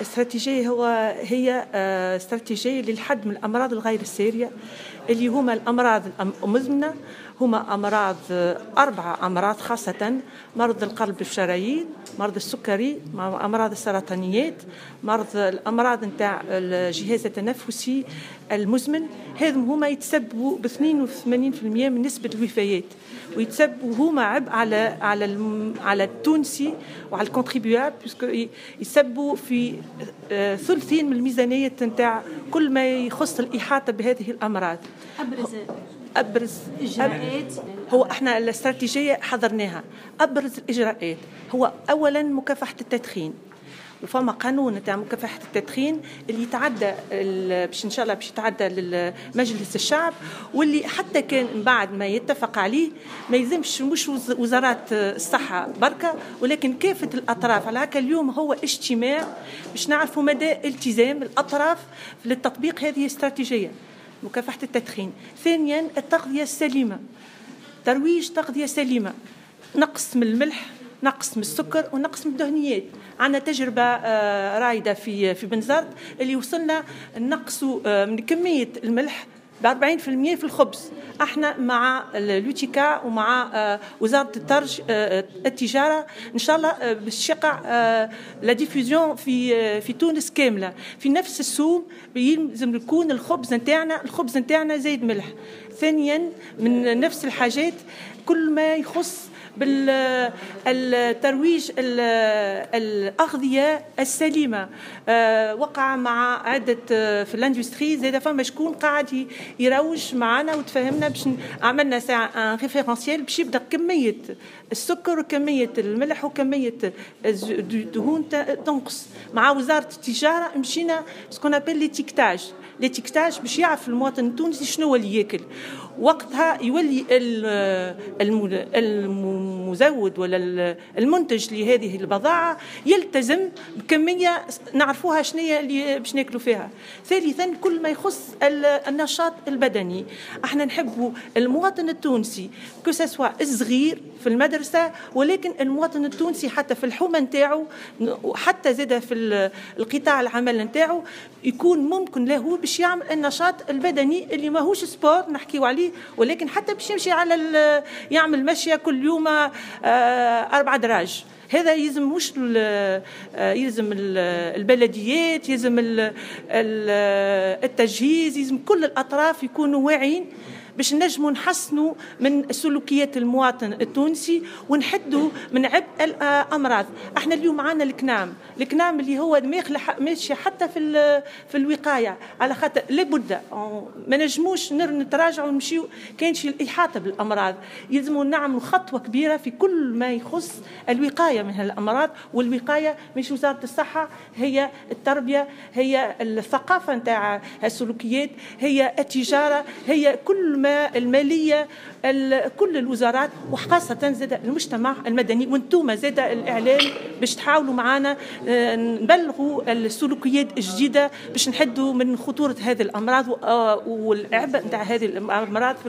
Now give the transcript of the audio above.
استراتيجية هي استراتيجية للحد من الأمراض الغير السارية اللي هما الأمراض المزمنة. هما أمراض 4 أمراض خاصة: مرض القلب والشرايين، مرض السكري، أمراض السرطانيات، مرض الأمراض نتاع الجهاز التنفسي المزمن. هذم هما يتسببوا ب 82% من نسبة الوفيات، ويتسببوا هما عبء على التونسي وعلى الكونتريبيوابل، باسكو يسببوا في ثلثين من الميزانية نتاع كل ما يخص الإحاطة بهذه الأمراض. أبرز إجراءات هو احنا الاستراتيجية حضرناها. أبرز الإجراءات هو أولا مكافحة التدخين، وفما قانون نتاع مكافحة التدخين اللي يتعدى باش إن شاء الله باش يتعدى لمجلس الشعب، واللي حتى كان من بعد ما يتفق عليه ما يلزمش مش وزارات الصحة بركة، ولكن كافة الأطراف. على هكا اليوم هو اجتماع باش نعرفوا مدى التزام الأطراف للتطبيق هذه الاستراتيجية مكافحة التدخين. ثانيا التغذية السليمة، ترويج تغذية سليمة، نقص من الملح، نقص من السكر، ونقص من الدهنيات. عندنا تجربة رايدة في بنزرت اللي وصلنا نقصوا من كمية الملح ب40% في الخبز. احنا مع اليوتيكا ومع وزارة التجارة ان شاء الله باش يقع لا ديفوزيون في تونس كاملة في نفس السوم. يلزم يكون الخبز نتاعنا زايد ملح. ثانيا من نفس الحاجات كل ما يخص بالترويج الأغذية السليمة. وقع مع عدة في الاندستري زاد فما شكون قاعد يروج معنا وتفهمنا باش عملنا ساعة ريفيرنسيال باش يبدا كمية السكر وكمية الملح وكمية الدهون تنقص. مع وزارة التجارة مشينا سكون ابل ليتيكتاج باش يعرف المواطن التونسي شنو هو اللي ياكل. وقتها يولي المزود ولا المنتج لهذه البضاعة يلتزم بكمية نعرفوها شنية اللي باش ناكلوا فيها. ثالثا كل ما يخص النشاط البدني، احنا نحبوا المواطن التونسي كسوا الصغير في المدرسة، ولكن المواطن التونسي حتى في الحومة نتاعو وحتى زاد في القطاع العمل نتاعو يكون ممكن له باش يعمل النشاط البدني اللي ماهوش سبور نحكيو عليه، ولكن حتى باش يمشي على يعمل مشية كل يوم 4 دراج. هذا يلزم مش يلزم البلديات، يلزم التجهيز، يلزم كل الأطراف يكونوا واعين باش نجموا نحسنوا من سلوكيات المواطن التونسي ونحدوا من عبء الأمراض. احنا اليوم معنا الكنام اللي هو ماشي حتى في الوقاية، على خاطر لابد ما نجموش نتراجعوا ونمشيو كانش الإحاطة بالأمراض. يلزموا نعملوا خطوة كبيرة في كل ما يخص الوقاية من الأمراض. والوقاية مش وزارة الصحة، هي التربية، هي الثقافة نتاع السلوكيات، هي التجارة، هي كل ما المالية، كل الوزارات، وخاصة زاد المجتمع المدني وانتم زاد الإعلام باش تحاولوا معنا نبلغوا السلوكيات الجديدة باش نحدوا من خطورة هذه الأمراض والعبء نتاع هذه الأمراض.